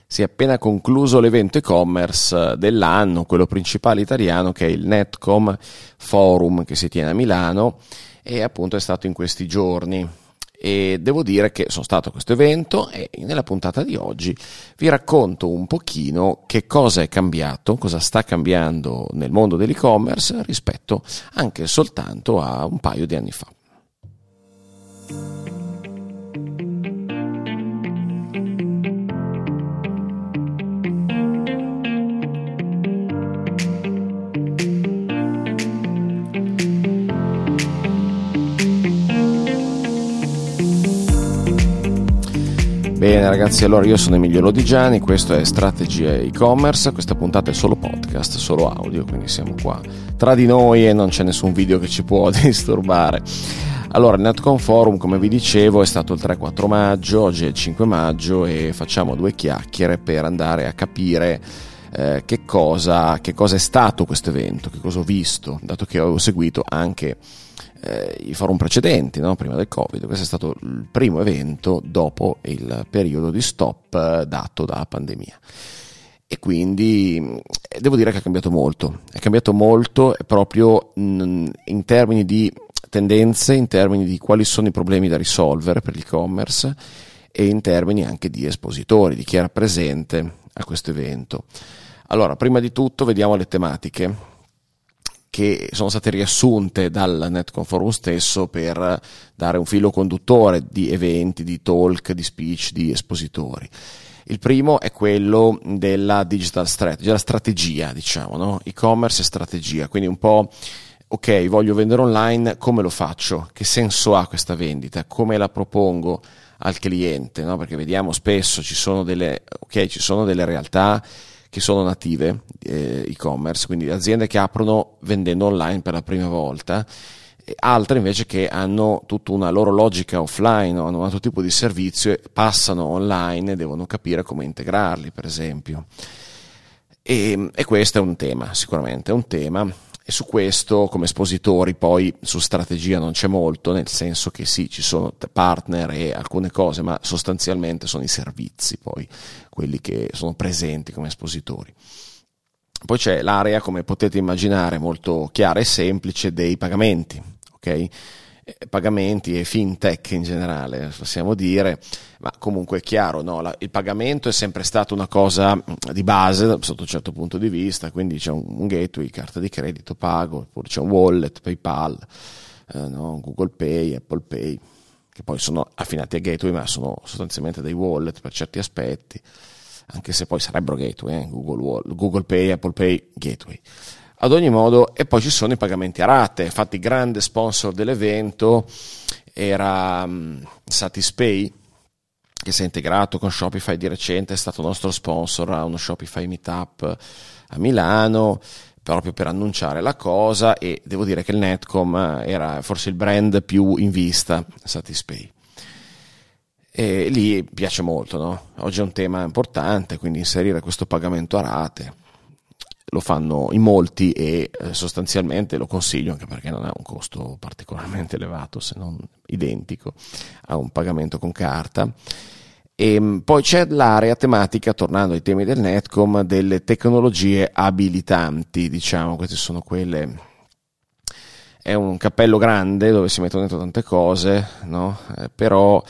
si è appena concluso l'evento e-commerce dell'anno, quello principale italiano, che è il Netcom Forum, che si tiene a Milano e appunto è stato in questi giorni. E devo dire che sono stato a questo evento e nella puntata di oggi vi racconto un pochino che cosa è cambiato, cosa sta cambiando nel mondo dell'e-commerce rispetto anche soltanto a un paio di anni fa. Bene ragazzi, allora io sono Emilio Lodigiani, questo è Strategia e-commerce, questa puntata è solo podcast, solo audio, quindi siamo qua tra di noi e non c'è nessun video che ci può disturbare. Allora, il Netcom Forum, come vi dicevo, è stato il 3-4 maggio, oggi è il 5 maggio e facciamo due chiacchiere per andare a capire che cosa è stato questo evento, che cosa ho visto, dato che avevo seguito anche i forum precedenti, no? Prima del Covid. Questo è stato il primo evento dopo il periodo di stop dato dalla pandemia e quindi devo dire che è cambiato molto proprio in termini di tendenze, in termini di quali sono i problemi da risolvere per l'e-commerce e in termini anche di espositori, di chi era presente a questo evento. Allora, prima di tutto vediamo le tematiche che sono state riassunte dal Netcom Forum stesso per dare un filo conduttore di eventi, di talk, di speech, di espositori. Il primo è quello della digital strategy, la strategia, diciamo, no? E-commerce e strategia, quindi un po', ok, voglio vendere online, come lo faccio? Che senso ha questa vendita? Come la propongo al cliente? No? Perché vediamo spesso ci sono delle realtà che sono native e-commerce, quindi aziende che aprono vendendo online per la prima volta, e altre invece che hanno tutta una loro logica offline, hanno un altro tipo di servizio e passano online e devono capire come integrarli, per esempio. E questo è un tema, sicuramente è un tema. E su questo, come espositori, poi su strategia non c'è molto, nel senso che sì, ci sono partner e alcune cose, ma sostanzialmente sono i servizi poi quelli che sono presenti come espositori. Poi c'è l'area, come potete immaginare, molto chiara e semplice dei pagamenti, ok? Pagamenti e fintech in generale, possiamo dire, ma comunque è chiaro, no? Il pagamento è sempre stato una cosa di base sotto un certo punto di vista, quindi c'è un gateway, carta di credito, pago, oppure c'è un wallet, PayPal, no? Google Pay, Apple Pay, che poi sono affinati a gateway, ma sono sostanzialmente dei wallet per certi aspetti, anche se poi sarebbero gateway, Google Pay, Apple Pay, gateway. Ad ogni modo, e poi ci sono i pagamenti a rate. Infatti il grande sponsor dell'evento era Satispay, che si è integrato con Shopify di recente, è stato nostro sponsor a uno Shopify Meetup a Milano, proprio per annunciare la cosa, e devo dire che il Netcom era forse il brand più in vista, Satispay. E lì piace molto, no? Oggi è un tema importante, quindi inserire questo pagamento a rate. Lo fanno in molti e sostanzialmente lo consiglio, anche perché non ha un costo particolarmente elevato, se non identico a un pagamento con carta. E poi c'è l'area tematica, tornando ai temi del Netcom, delle tecnologie abilitanti, diciamo. Queste sono quelle, è un cappello grande dove si mettono dentro tante cose, no? Però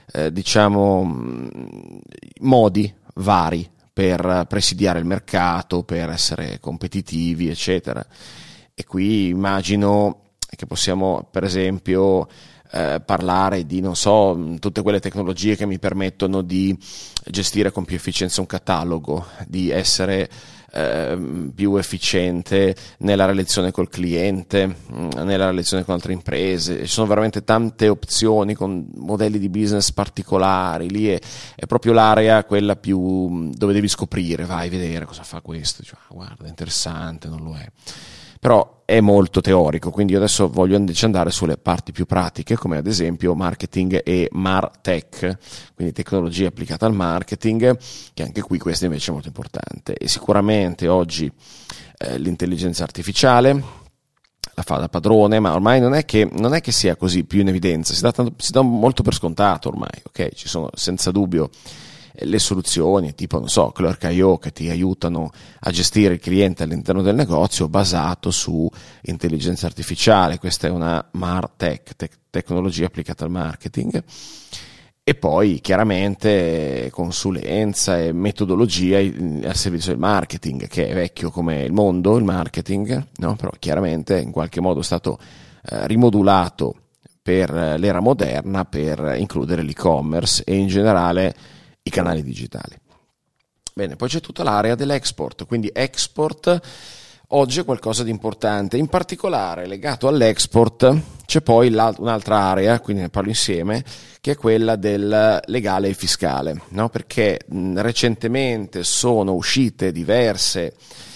diciamo modi vari per presidiare il mercato, per essere competitivi, eccetera. E qui immagino che possiamo, per esempio, parlare di, non so, tutte quelle tecnologie che mi permettono di gestire con più efficienza un catalogo, di essere più efficiente nella relazione col cliente, nella relazione con altre imprese. Ci sono veramente tante opzioni con modelli di business particolari. Lì è proprio l'area quella più dove devi scoprire, vai a vedere cosa fa questo, cioè, guarda, è interessante, non lo è. Però è molto teorico, quindi io adesso voglio invece andare sulle parti più pratiche, come ad esempio marketing e MarTech, quindi tecnologia applicata al marketing, che anche qui questo invece è molto importante. E sicuramente oggi l'intelligenza artificiale la fa da padrone, ma ormai non è che sia così più in evidenza, si dà molto per scontato ormai, ok? Ci sono senza dubbio le soluzioni tipo, non so, Clerk.io, che ti aiutano a gestire il cliente all'interno del negozio basato su intelligenza artificiale. Questa è una MarTech, tecnologia applicata al marketing. E poi chiaramente consulenza e metodologia al servizio del marketing, che è vecchio come il mondo, il marketing, no? Però chiaramente in qualche modo è stato rimodulato per l'era moderna per includere l'e-commerce e in generale i canali digitali. Bene, poi c'è tutta l'area dell'export, quindi export oggi è qualcosa di importante, in particolare legato all'export c'è poi un'altra area, quindi ne parlo insieme, che è quella del legale e fiscale, no? Perché recentemente sono uscite diverse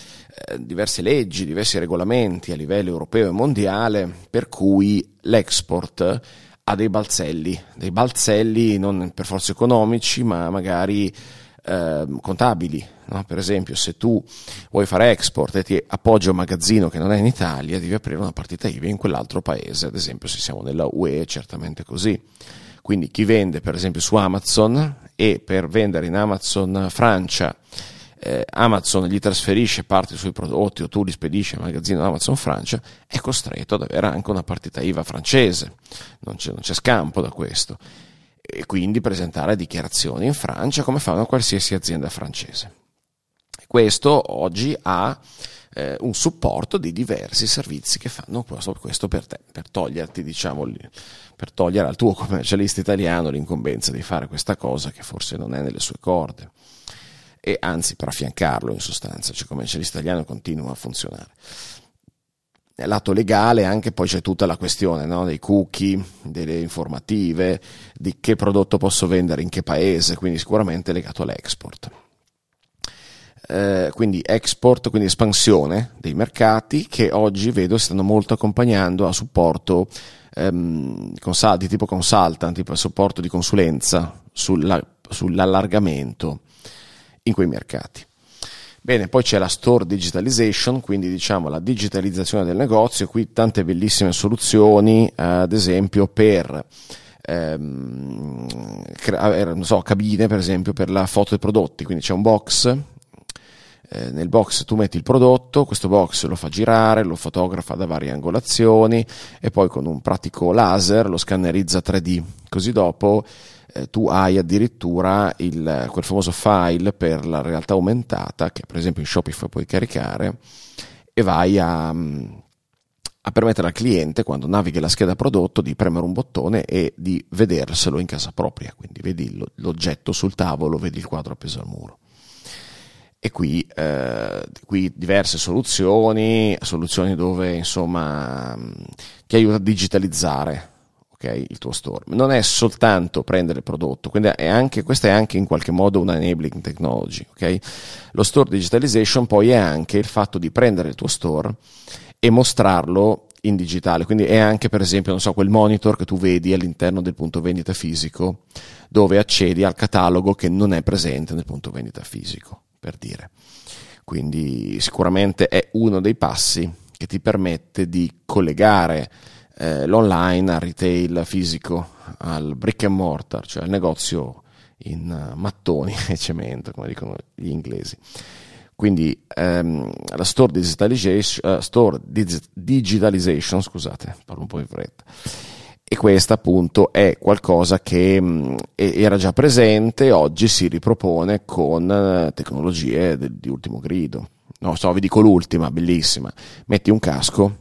leggi, diversi regolamenti a livello europeo e mondiale, per cui l'export ha dei balzelli non per forza economici, ma magari contabili, no? Per esempio, se tu vuoi fare export e ti appoggi a un magazzino che non è in Italia, devi aprire una partita IVA in quell'altro paese, ad esempio se siamo nella UE è certamente così. Quindi chi vende per esempio su Amazon e per vendere in Amazon Francia Amazon gli trasferisce parte dei suoi prodotti o tu li spedisci al magazzino Amazon Francia, è costretto ad avere anche una partita IVA francese, non c'è scampo da questo, e quindi presentare dichiarazioni in Francia come fa una qualsiasi azienda francese. Questo oggi ha un supporto di diversi servizi che fanno questo per te, per toglierti, diciamo, per togliere al tuo commercialista italiano l'incombenza di fare questa cosa che forse non è nelle sue corde, e anzi per affiancarlo in sostanza, cioè commercialista italiano continua a funzionare. Nel lato legale anche poi c'è tutta la questione, no, dei cookie, delle informative, di che prodotto posso vendere in che paese, quindi sicuramente legato all'export. Quindi export, quindi espansione dei mercati, che oggi vedo stanno molto accompagnando a supporto di tipo consultant, tipo supporto di consulenza sull'allargamento in quei mercati. Bene, poi c'è la store digitalization, quindi diciamo la digitalizzazione del negozio. Qui tante bellissime soluzioni, ad esempio per cabine per esempio per la foto dei prodotti, quindi c'è un box, nel box tu metti il prodotto, questo box lo fa girare, lo fotografa da varie angolazioni e poi con un pratico laser lo scannerizza 3D, così dopo tu hai addirittura quel famoso file per la realtà aumentata che per esempio in Shopify puoi caricare, e vai a permettere al cliente, quando navighi la scheda prodotto, di premere un bottone e di vederselo in casa propria, quindi vedi l'oggetto sul tavolo, vedi il quadro appeso al muro. E qui diverse soluzioni dove insomma ti aiuta a digitalizzare, okay, il tuo store. Non è soltanto prendere il prodotto, quindi questa è anche in qualche modo una enabling technology, okay? Lo store digitalization poi è anche il fatto di prendere il tuo store e mostrarlo in digitale, quindi è anche per esempio, non so, quel monitor che tu vedi all'interno del punto vendita fisico, dove accedi al catalogo che non è presente nel punto vendita fisico, per dire. Quindi sicuramente è uno dei passi che ti permette di collegare l'online al retail fisico, al brick and mortar, cioè al negozio in mattoni e cemento, come dicono gli inglesi. Quindi la store digitalization, scusate, parlo un po' in fretta. E questa appunto è qualcosa che era già presente, oggi si ripropone con tecnologie di ultimo grido. No, vi dico l'ultima, bellissima. Metti un casco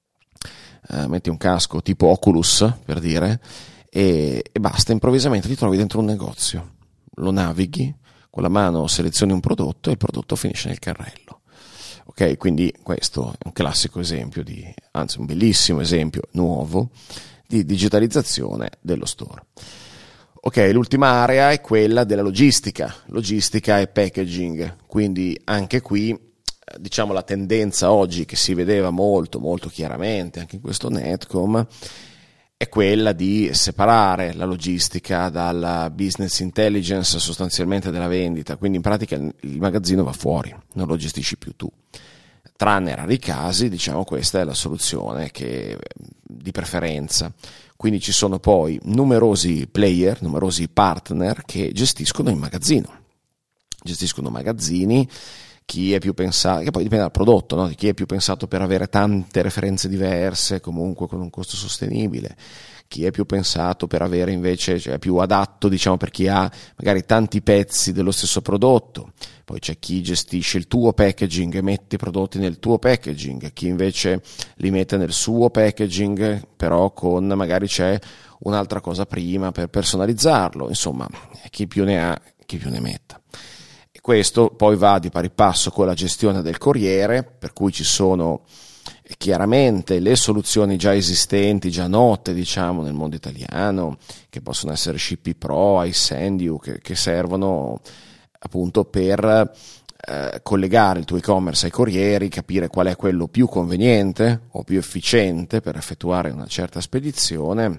tipo Oculus, per dire, e basta, improvvisamente ti trovi dentro un negozio. Lo navighi, con la mano selezioni un prodotto e il prodotto finisce nel carrello. Ok, quindi questo è un classico esempio anzi un bellissimo esempio nuovo di digitalizzazione dello store. Ok, l'ultima area è quella della logistica e packaging, quindi anche qui diciamo la tendenza oggi che si vedeva molto molto chiaramente anche in questo Netcom è quella di separare la logistica dalla business intelligence sostanzialmente della vendita, quindi in pratica il magazzino va fuori, non lo gestisci più tu. Tranne rari casi, diciamo, questa è la soluzione che di preferenza. Quindi ci sono poi numerosi player, numerosi partner che gestiscono il magazzino. Gestiscono magazzini, chi è più pensato, che poi dipende dal prodotto, no? Chi è più pensato per avere tante referenze diverse, comunque con un costo sostenibile, chi è più pensato per avere invece, cioè più adatto, diciamo, per chi ha magari tanti pezzi dello stesso prodotto. Poi c'è chi gestisce il tuo packaging e mette i prodotti nel tuo packaging, chi invece li mette nel suo packaging, però con magari c'è un'altra cosa prima per personalizzarlo. Insomma, chi più ne ha, chi più ne metta. E questo poi va di pari passo con la gestione del corriere, per cui ci sono chiaramente le soluzioni già esistenti, già note, diciamo, nel mondo italiano, che possono essere Shippy Pro, iSendyou, che servono appunto per collegare il tuo e-commerce ai corrieri, capire qual è quello più conveniente o più efficiente per effettuare una certa spedizione,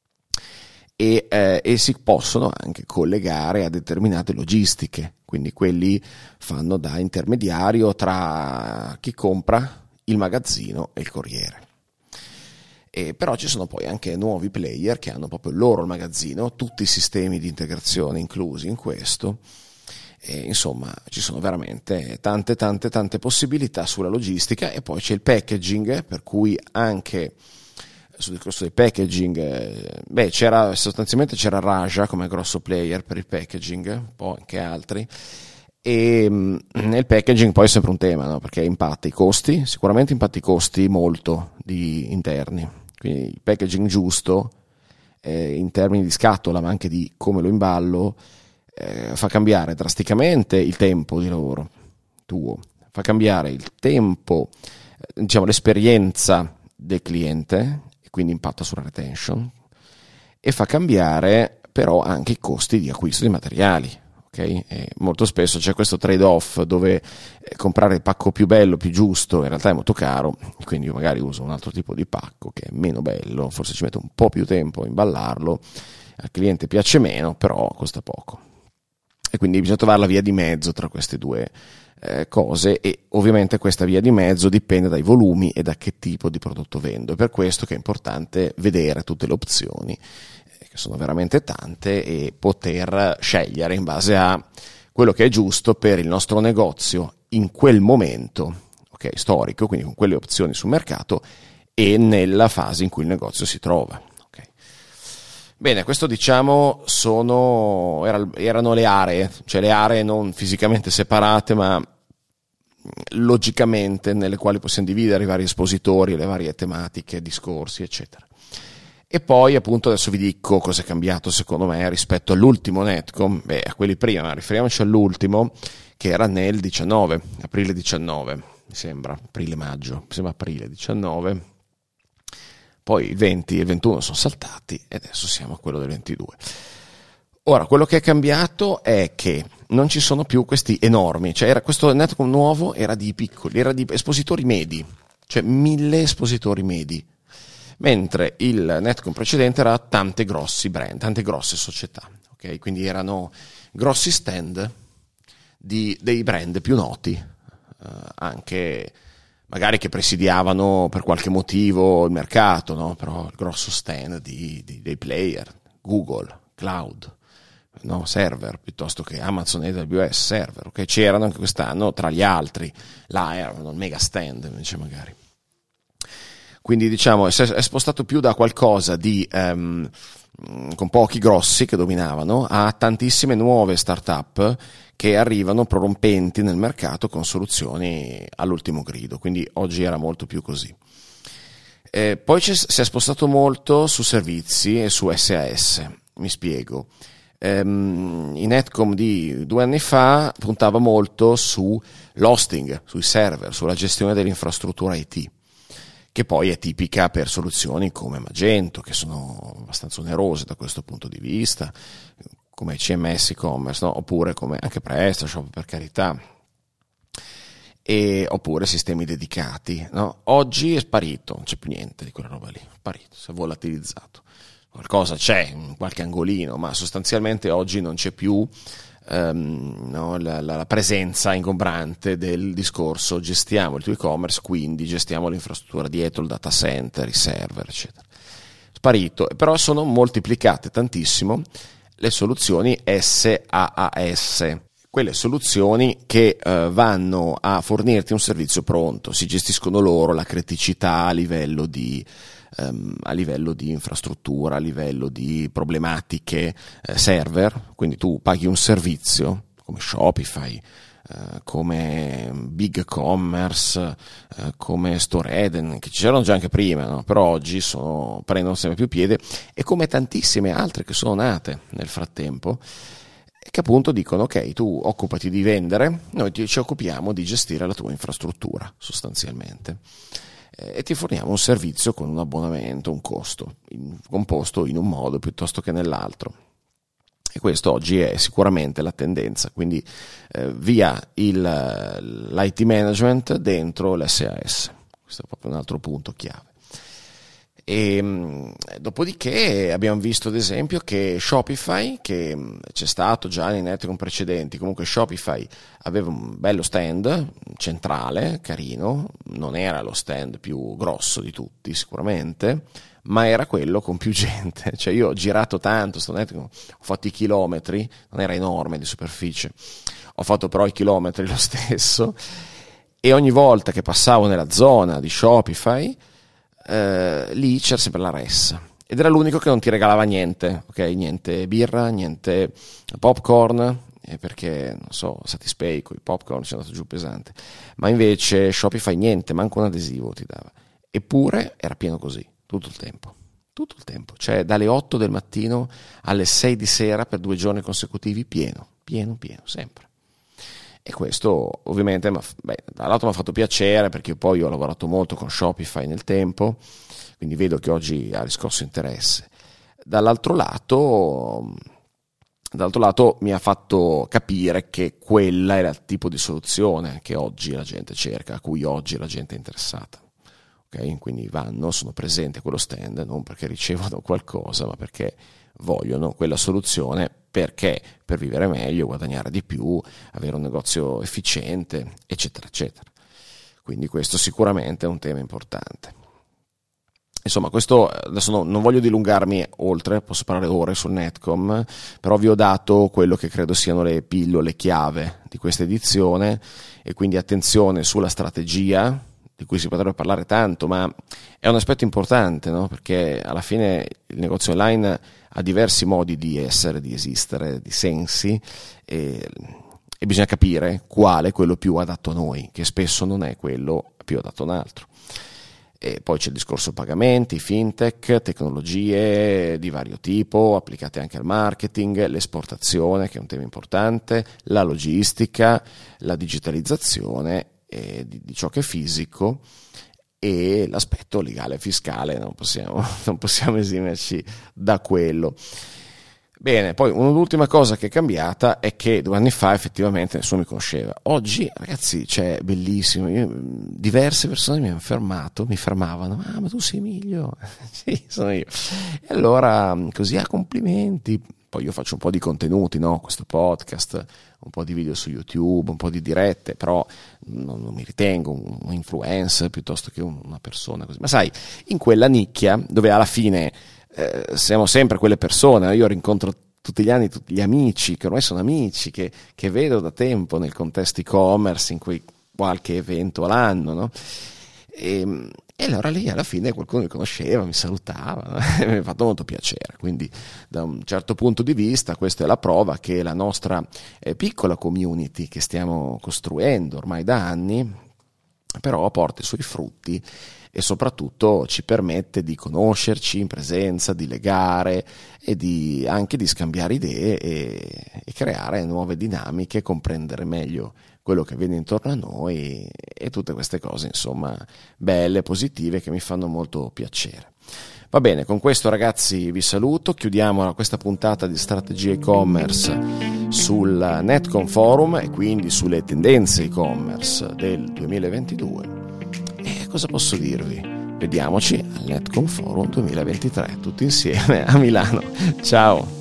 e si possono anche collegare a determinate logistiche, quindi quelli fanno da intermediario tra chi compra il magazzino e il corriere. Però ci sono poi anche nuovi player che hanno proprio loro il magazzino, tutti i sistemi di integrazione inclusi in questo. Insomma, ci sono veramente tante possibilità sulla logistica. E poi c'è il packaging, per cui anche sul discorso del packaging, sostanzialmente c'era Raja come grosso player per il packaging, un po' anche altri. E nel packaging poi è sempre un tema, no? Perché sicuramente impatta i costi molto interni, quindi il packaging giusto in termini di scatola, ma anche di come lo imballo, fa cambiare drasticamente il tempo di lavoro tuo, fa cambiare il tempo, diciamo l'esperienza del cliente, e quindi impatta sulla retention, e fa cambiare però anche i costi di acquisto di materiali. Okay? E molto spesso c'è questo trade-off dove comprare il pacco più bello, più giusto, in realtà è molto caro, quindi io magari uso un altro tipo di pacco che è meno bello, forse ci metto un po' più tempo a imballarlo, al cliente piace meno, però costa poco. E quindi bisogna trovare la via di mezzo tra queste due cose, e ovviamente questa via di mezzo dipende dai volumi e da che tipo di prodotto vendo. È per questo che è importante vedere tutte le opzioni, che sono veramente tante, e poter scegliere in base a quello che è giusto per il nostro negozio in quel momento, okay, storico, quindi con quelle opzioni sul mercato e nella fase in cui il negozio si trova. Okay. Bene, questo diciamo erano le aree, cioè le aree non fisicamente separate, ma logicamente nelle quali possiamo dividere i vari espositori, le varie tematiche, discorsi, eccetera. E poi appunto adesso vi dico cosa è cambiato secondo me rispetto all'ultimo Netcom, a quelli prima, ma riferiamoci all'ultimo che era nel aprile 19, mi sembra, aprile 19, poi il 20 e il 21 sono saltati e adesso siamo a quello del 22. Ora, quello che è cambiato è che non ci sono più questi enormi, cioè questo Netcom nuovo era di piccoli, era di espositori medi, cioè 1000 espositori medi. Mentre il Netcom precedente era tante grossi brand, tante grosse società, okay? Quindi erano grossi stand dei brand più noti, anche magari che presidiavano per qualche motivo il mercato, no? Però il grosso stand dei player, Google, Cloud, no? Server, piuttosto che Amazon AWS Server, okay? C'erano anche quest'anno tra gli altri, là erano il mega stand invece magari. Quindi diciamo è spostato più da qualcosa di con pochi grossi che dominavano a tantissime nuove start-up che arrivano prorompenti nel mercato con soluzioni all'ultimo grido, quindi oggi era molto più così. Poi si è spostato molto su servizi e su SaaS, mi spiego. I Netcom di 2 anni fa puntava molto sull'hosting, sui server, sulla gestione dell'infrastruttura IT, che poi è tipica per soluzioni come Magento, che sono abbastanza onerose da questo punto di vista, come CMS e-commerce, no? Oppure come anche PrestaShop, per carità, oppure sistemi dedicati, no? Oggi è sparito, non c'è più niente di quella roba lì, è sparito, si è volatilizzato. Qualcosa c'è in qualche angolino, ma sostanzialmente oggi non c'è più no, la presenza ingombrante del discorso gestiamo il tuo e-commerce, quindi gestiamo l'infrastruttura dietro, il data center, i server, eccetera. sparito, però sono moltiplicate tantissimo le soluzioni SaaS, quelle soluzioni che vanno a fornirti un servizio pronto, si gestiscono loro la criticità a livello di infrastruttura, a livello di problematiche server, quindi tu paghi un servizio come Shopify, come BigCommerce, come StoreEden, che c'erano già anche prima, no? Però oggi prendono sempre più piede, e come tantissime altre che sono nate nel frattempo, che appunto dicono: ok, tu occupati di vendere, noi ci occupiamo di gestire la tua infrastruttura sostanzialmente, e ti forniamo un servizio con un abbonamento, un costo composto in un modo piuttosto che nell'altro. E questo oggi è sicuramente la tendenza, quindi via l'IT management dentro l'SaaS. Questo è proprio un altro punto chiave. E dopodiché abbiamo visto ad esempio che Shopify, che c'è stato già nei Netcom precedenti, comunque Shopify aveva un bello stand centrale, carino, non era lo stand più grosso di tutti sicuramente, ma era quello con più gente. Cioè io ho girato tanto sto Netcom, ho fatto i chilometri, non era enorme di superficie, ho fatto però i chilometri lo stesso, e ogni volta che passavo nella zona di Shopify lì c'era sempre la res, ed era l'unico che non ti regalava niente, ok? Niente birra, niente popcorn, perché non so, Satispay con i popcorn ci è andato giù pesante, ma invece Shopify niente, manco un adesivo ti dava. Eppure era pieno così tutto il tempo, cioè dalle 8 del mattino alle 6 di sera per 2 giorni consecutivi, pieno sempre. E questo ovviamente da un lato mi ha fatto piacere, perché poi ho lavorato molto con Shopify nel tempo, quindi vedo che oggi ha riscosso interesse. Dall'altro lato mi ha fatto capire che quella era il tipo di soluzione che oggi la gente cerca, a cui oggi la gente è interessata. Okay? Quindi sono presenti a quello stand non perché ricevono qualcosa, ma perché vogliono quella soluzione, perché per vivere meglio, guadagnare di più, avere un negozio efficiente, eccetera, eccetera. Quindi questo sicuramente è un tema importante. Insomma, questo adesso non voglio dilungarmi oltre, posso parlare ore sul Netcom, però vi ho dato quello che credo siano le pillole chiave di questa edizione, e quindi attenzione sulla strategia, di cui si potrebbe parlare tanto, ma è un aspetto importante, no? Perché alla fine il negozio online ha diversi modi di essere, di esistere, di sensi, e bisogna capire quale è quello più adatto a noi, che spesso non è quello più adatto a un altro. E poi c'è il discorso pagamenti, fintech, tecnologie di vario tipo, applicate anche al marketing, l'esportazione, che è un tema importante, la logistica, la digitalizzazione di ciò che è fisico, e l'aspetto legale e fiscale, non possiamo esimerci da quello. Bene, poi un'ultima cosa che è cambiata è che 2 anni fa effettivamente nessuno mi conosceva. Oggi, ragazzi, c'è bellissimo, diverse persone mi fermavano: ma tu sei Emilio? Sì, sono io. E allora così, complimenti. Poi io faccio un po' di contenuti, no? Questo podcast, un po' di video su YouTube, un po' di dirette, però non mi ritengo un influencer piuttosto che una persona così. Ma sai, in quella nicchia dove alla fine siamo sempre quelle persone, io rincontro tutti gli anni tutti gli amici, che ormai sono amici, che vedo da tempo nel contesto e-commerce, in cui qualche evento all'anno, no? E allora lì alla fine qualcuno mi conosceva, mi salutava, no? Mi ha fatto molto piacere. Quindi da un certo punto di vista questa è la prova che la nostra piccola community che stiamo costruendo ormai da anni però porta i suoi frutti, e soprattutto ci permette di conoscerci in presenza, di legare e anche di scambiare idee e creare nuove dinamiche, comprendere meglio quello che avviene intorno a noi, e tutte queste cose insomma belle, positive, che mi fanno molto piacere. Va bene, con questo ragazzi vi saluto, chiudiamo questa puntata di Strategia e-commerce sul Netcom Forum e quindi sulle tendenze e-commerce del 2022. E cosa posso dirvi? Vediamoci al Netcom Forum 2023 tutti insieme a Milano. Ciao!